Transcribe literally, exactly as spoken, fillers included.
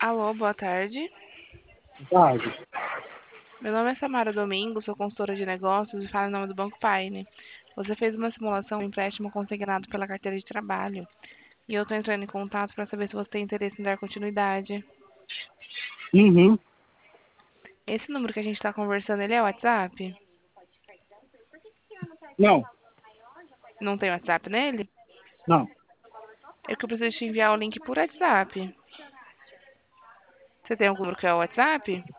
Alô, boa tarde. Tarde. Meu nome é Samara Domingo, sou consultora de negócios e falo em nome do Banco Paine. Você fez uma simulação de empréstimo consignado pela carteira de trabalho e eu estou entrando em contato para saber se você tem interesse em dar continuidade. Uhum. Esse número que a gente está conversando, ele é o WhatsApp? Não, Não tem WhatsApp nele? não. É que eu preciso te enviar o link por WhatsApp. Você tem algum número que é o WhatsApp?